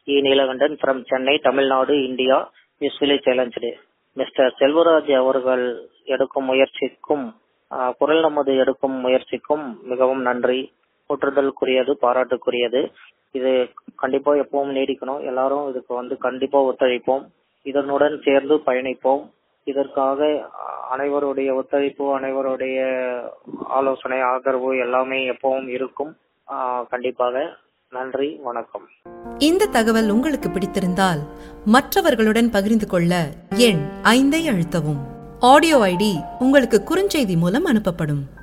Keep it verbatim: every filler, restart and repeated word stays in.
E Neelakandan from Chennai, Tamil Nadu, India. Usually challenge. Mister Selvaraj அவர்கள் எடுக்கும் முயற்சிக்கும் ஆஹ், குரல் நமது எடுக்கும் முயற்சிக்கும் மிகவும் நன்றி. போற்றுதலுக்குரியது, பாராட்டுக்குரியது. இது கண்டிப்பா எப்பவும் நீடிக்கணும். எல்லாரும் இதுக்கு வந்து கண்டிப்பா ஒத்துழைப்போம். இதனுடன் சேர்ந்து பயணிப்போம். இதற்காக அனைவருடைய ஒத்துழைப்பு, அனைவருடைய ஆலோசனை, ஆதரவு எல்லாமே எப்பவும் இருக்கும். ஆஹ், கண்டிப்பாக. நன்றி, வணக்கம். இந்த தகவல் உங்களுக்கு பிடித்திருந்தால் மற்றவர்களுடன் பகிர்ந்து கொள்ள எண் ஐந்தை அழுத்தவும். ஆடியோ ஐடி உங்களுக்கு குறுஞ்செய்தி மூலம் அனுப்பப்படும்.